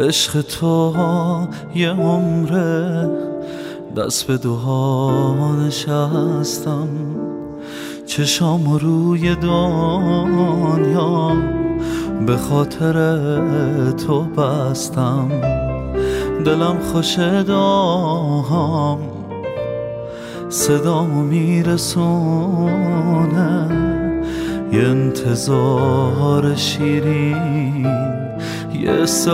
عشق تو یه عمره دست به دوها نشستم، چشام روی دنیا به خاطر تو بستم. دلم خوش داهم صدامو میرسونه، یه انتظار شیرین یه حس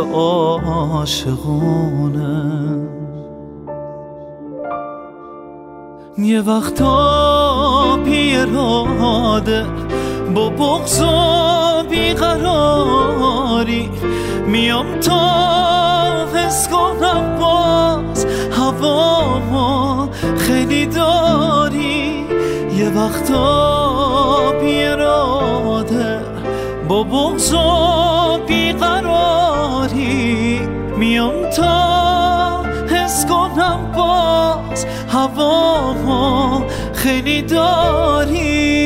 عاشقونه. یه وقتا بی‌اراده با بغض و بیقراری میام تا حس کنم باز هوا خیلی داری. یه وقتا بی‌اراده با بغض و بیقراری میام تا حس کنم باز هوا خیلی داری.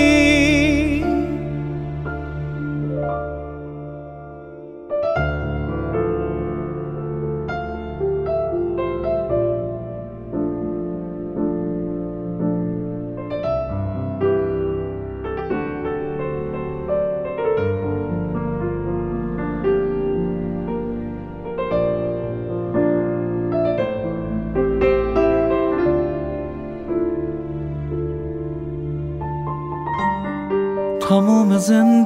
تمام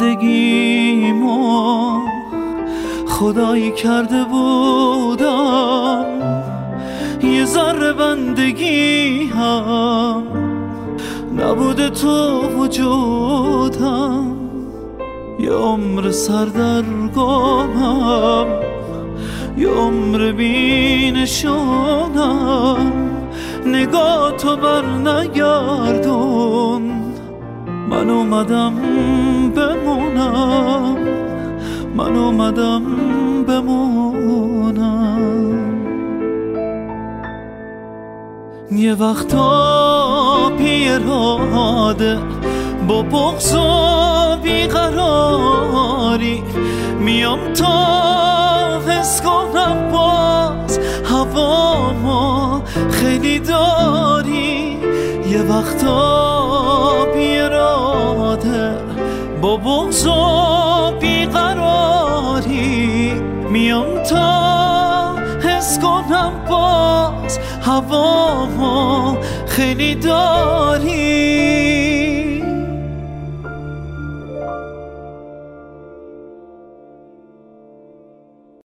زندگیمو خدایی کرده بودم، یه ذره بندگی هم نبوده تو وجودم. یه عمر سردرگمم، یه عمر بینشونم، نگاه تو بر نگردون. من اومدم بمونم، من اومدم بمونم. یه وقتا بی‌اراده با بغض و بیقراری میام تا حس کنم باز هوا خیلی داری. یه وقتا بی‌اراده با بغض و بیقراری میام تا حس کنم باز هوا خیلی داری.